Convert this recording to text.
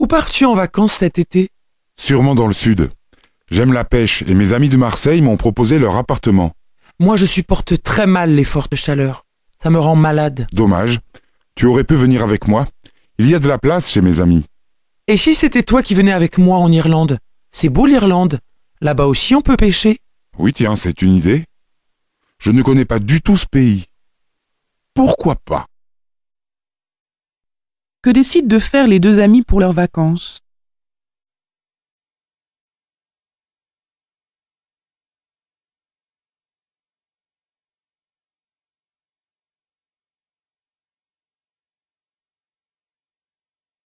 Où pars-tu en vacances cet été? Sûrement dans le sud. J'aime la pêche et mes amis de Marseille m'ont proposé leur appartement. Moi, je supporte très mal les fortes chaleurs. Ça me rend malade. Dommage. Tu aurais pu venir avec moi. Il y a de la place chez mes amis. Et si c'était toi qui venais avec moi en Irlande? C'est beau l'Irlande. Là-bas aussi on peut pêcher. Oui, tiens, c'est une idée. Je ne connais pas du tout ce pays. Pourquoi pas? Que décident de faire les deux amis pour leurs vacances?